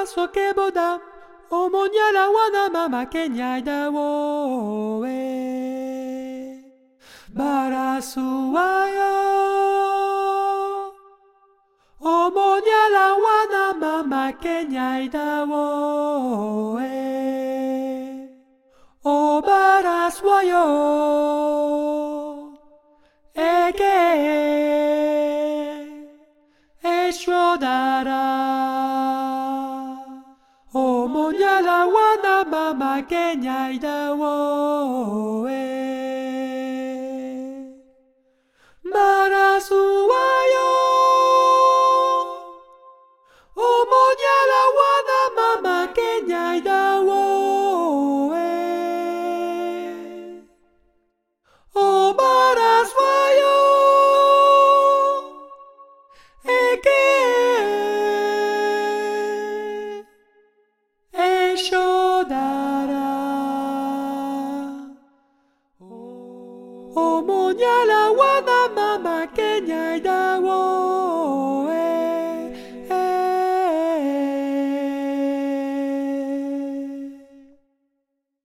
soke boda omonyala wana mama Kenya dawo barasuwayo omonyala wana mama Kenya dawo o barasuwayo eke eshodara omonyala wana mama Kenya dawo barasuwayo omonyala wana mama Kenya dawo o barasuwayo eke eshodara omonyala wana